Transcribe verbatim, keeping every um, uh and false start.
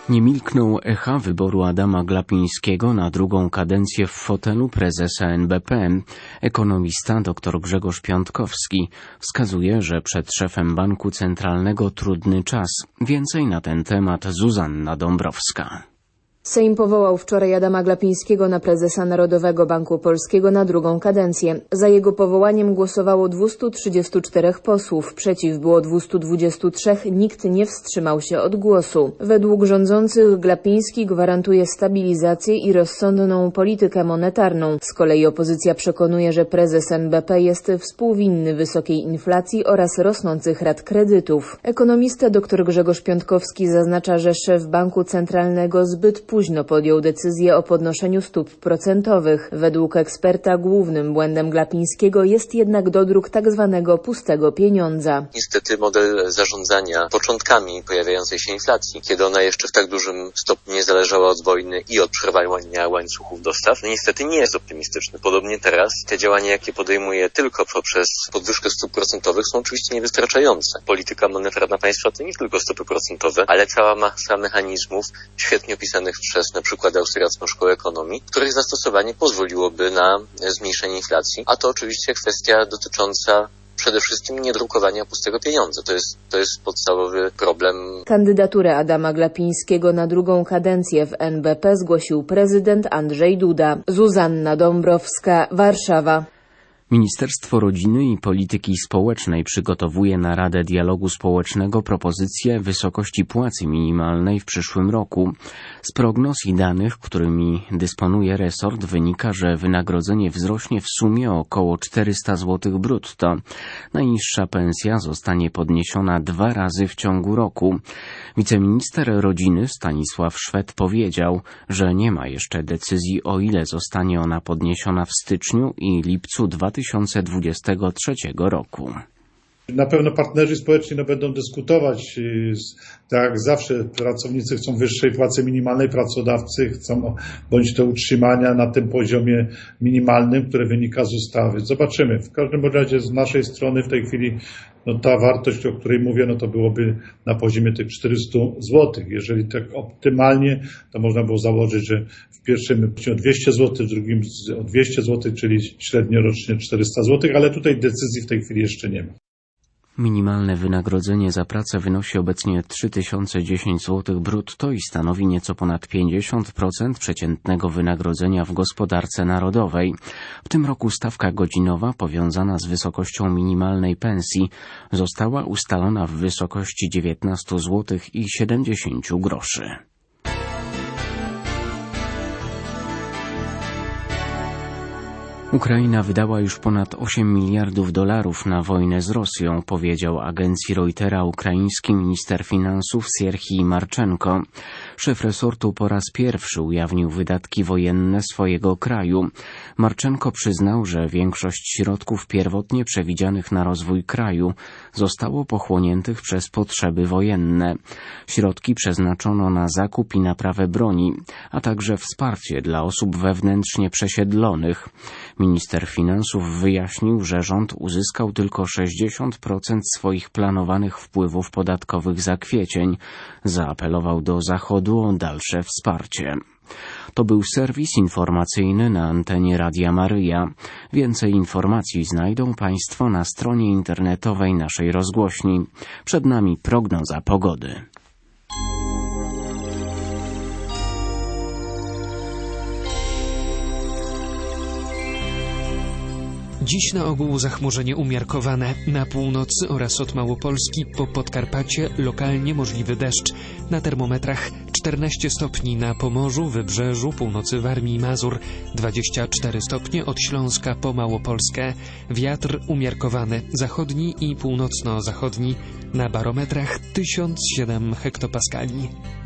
Nie milkną echa wyboru Adama Glapińskiego na drugą kadencję w fotelu prezesa N B P. Ekonomista dr Grzegorz Piątkowski wskazuje, że przed szefem Banku Centralnego trudny czas. Więcej na ten temat Zuzanna Dąbrowska. Sejm powołał wczoraj Adama Glapińskiego na prezesa Narodowego Banku Polskiego na drugą kadencję. Za jego powołaniem głosowało dwieście trzydzieści cztery posłów, przeciw było dwieście dwadzieścia trzy, nikt nie wstrzymał się od głosu. Według rządzących Glapiński gwarantuje stabilizację i rozsądną politykę monetarną. Z kolei opozycja przekonuje, że prezes N B P jest współwinny wysokiej inflacji oraz rosnących rat kredytów. Ekonomista dr Grzegorz Piątkowski zaznacza, że szef Banku Centralnego zbyt późno podjął decyzję o podnoszeniu stóp procentowych. Według eksperta głównym błędem Glapińskiego jest jednak dodruk tak zwanego pustego pieniądza. Niestety model zarządzania początkami pojawiającej się inflacji, kiedy ona jeszcze w tak dużym stopniu nie zależała od wojny i od przerwania łańcuchów dostaw, no niestety nie jest optymistyczny. Podobnie teraz te działania, jakie podejmuje tylko poprzez podwyżkę stóp procentowych, są oczywiście niewystarczające. Polityka monetarna państwa to nie tylko stopy procentowe, ale cała masa mechanizmów świetnie opisanych przez na przykład Austriacką Szkołę Ekonomii, których zastosowanie pozwoliłoby na zmniejszenie inflacji, a to oczywiście kwestia dotycząca przede wszystkim niedrukowania pustego pieniądza. To jest, to jest podstawowy problem. Kandydaturę Adama Glapińskiego na drugą kadencję w N B P zgłosił prezydent Andrzej Duda. Zuzanna Dąbrowska, Warszawa. Ministerstwo Rodziny i Polityki Społecznej przygotowuje na Radę Dialogu Społecznego propozycję wysokości płacy minimalnej w przyszłym roku. Z prognoz i danych, którymi dysponuje resort, wynika, że wynagrodzenie wzrośnie w sumie o około czterysta złotych brutto. Najniższa pensja zostanie podniesiona dwa razy w ciągu roku. Wiceminister rodziny Stanisław Szwed powiedział, że nie ma jeszcze decyzji, o ile zostanie ona podniesiona w styczniu i lipcu dwa tysiące dwudziestego trzeciego roku. Na pewno partnerzy społeczni no, będą dyskutować. Tak jak zawsze pracownicy chcą wyższej płacy minimalnej, pracodawcy chcą bądź to utrzymania na tym poziomie minimalnym, które wynika z ustawy. Zobaczymy. W każdym razie z naszej strony w tej chwili no, ta wartość, o której mówię, no, to byłoby na poziomie tych czterysta złotych. Jeżeli tak optymalnie, to można było założyć, że w pierwszym o dwieście złotych, w drugim o dwieście złotych, czyli średnio rocznie czterysta złotych, ale tutaj decyzji w tej chwili jeszcze nie ma. Minimalne wynagrodzenie za pracę wynosi obecnie trzy tysiące dziesięć złotych brutto i stanowi nieco ponad pięćdziesiąt procent przeciętnego wynagrodzenia w gospodarce narodowej. W tym roku stawka godzinowa powiązana z wysokością minimalnej pensji została ustalona w wysokości dziewiętnaście złotych i siedemdziesiąt groszy. Ukraina wydała już ponad osiem miliardów dolarów na wojnę z Rosją, powiedział agencji Reutera ukraiński minister finansów Sierhij Marczenko. Szef resortu po raz pierwszy ujawnił wydatki wojenne swojego kraju. Marczenko przyznał, że większość środków pierwotnie przewidzianych na rozwój kraju zostało pochłoniętych przez potrzeby wojenne. Środki przeznaczono na zakup i naprawę broni, a także wsparcie dla osób wewnętrznie przesiedlonych. Minister finansów wyjaśnił, że rząd uzyskał tylko sześćdziesiąt procent swoich planowanych wpływów podatkowych za kwiecień. Zaapelował do Zachodu o dalsze wsparcie. To był serwis informacyjny na antenie Radia Maryja. Więcej informacji znajdą Państwo na stronie internetowej naszej rozgłośni. Przed nami prognoza pogody. Dziś na ogół zachmurzenie umiarkowane. Na północy oraz od Małopolski po Podkarpacie lokalnie możliwy deszcz. Na termometrach czternaście stopni na Pomorzu, Wybrzeżu, północy Warmii i Mazur, dwadzieścia cztery stopnie od Śląska po Małopolskę. Wiatr umiarkowany, zachodni i północno-zachodni. Na barometrach tysiąc siedem hektopaskali.